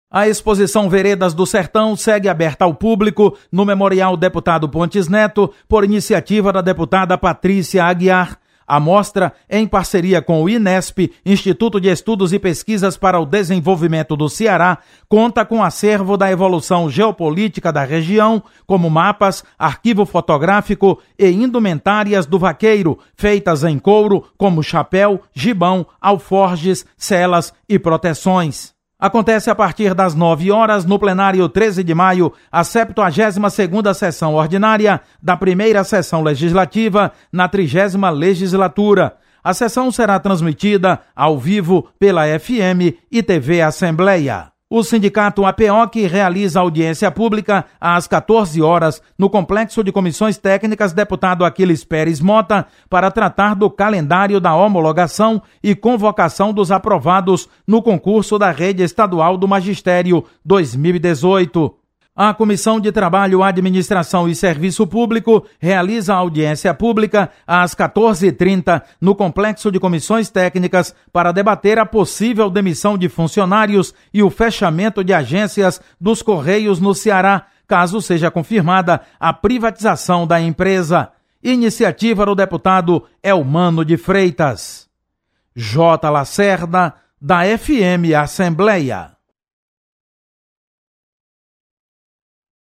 A exposição Veredas do Sertão segue aberta ao público no Memorial Deputado Pontes Neto, por iniciativa da deputada Patrícia Aguiar. A mostra, em parceria com o INESP, Instituto de Estudos e Pesquisas para o Desenvolvimento do Ceará, conta com acervo da evolução geopolítica da região, como mapas, arquivo fotográfico e indumentárias do vaqueiro, feitas em couro, como chapéu, gibão, alforjes, celas e proteções. Acontece a partir das 9 horas no plenário 13 de maio, a 72ª sessão ordinária da primeira sessão legislativa na 30ª legislatura. A sessão será transmitida ao vivo pela FM e TV Assembleia. O sindicato APEOC realiza audiência pública às 14 horas no Complexo de Comissões Técnicas Deputado Aquiles Pérez Mota para tratar do calendário da homologação e convocação dos aprovados no concurso da Rede Estadual do Magistério 2018. A Comissão de Trabalho, Administração e Serviço Público realiza audiência pública às 14h30 no Complexo de Comissões Técnicas para debater a possível demissão de funcionários e o fechamento de agências dos Correios no Ceará, caso seja confirmada a privatização da empresa. Iniciativa do deputado Elmano de Freitas. J. Lacerda, da FM Assembleia.